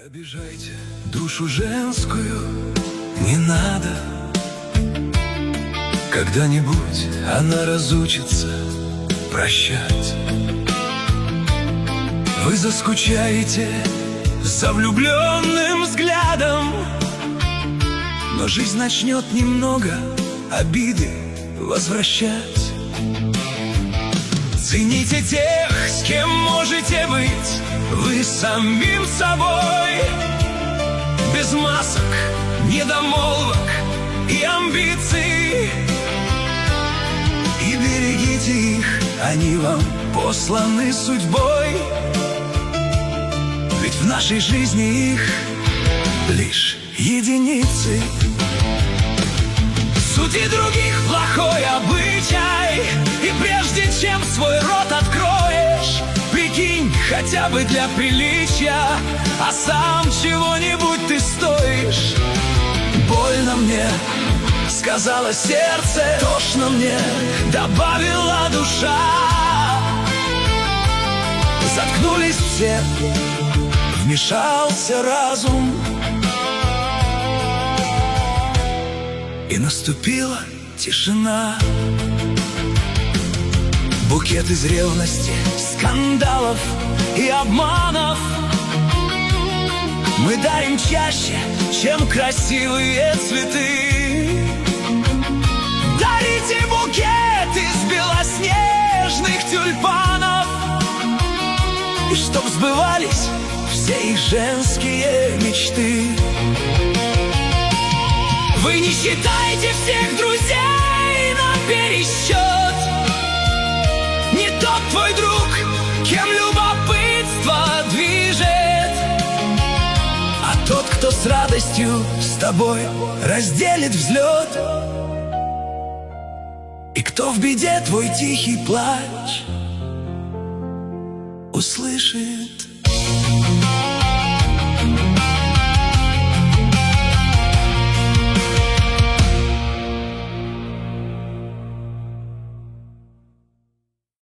обижайте душу женскую, не надо. Когда-нибудь она разучится прощать. Вы заскучаете за влюбленным взглядом, но жизнь начнет немного обиды возвращать. Цените тех, с кем можете быть вы самим собой, без масок, недомолвок и амбиций. И берегите их, они вам посланы судьбой, ведь в нашей жизни их лишь единицы. Сути других плохой обычай, и прежде чем свой рот откроешь, прикинь хотя бы для приличия, а сам чего-нибудь ты стоишь. Больно мне, сказала сердце, тошно мне, добавила душа. Заткнулись все, вмешался разум, и наступила тишина. Букет из ревности, скандалов и обманов мы дарим чаще, чем красивые цветы. Дарите букет из белоснежных тюльпанов, и чтоб сбывались все их женские мечты. Вы не считайте всех друзей на пересчет. Не тот твой друг, кем любопытство движет, а тот, кто с радостью с тобой разделит взлет, и кто в беде твой тихий плач услышит.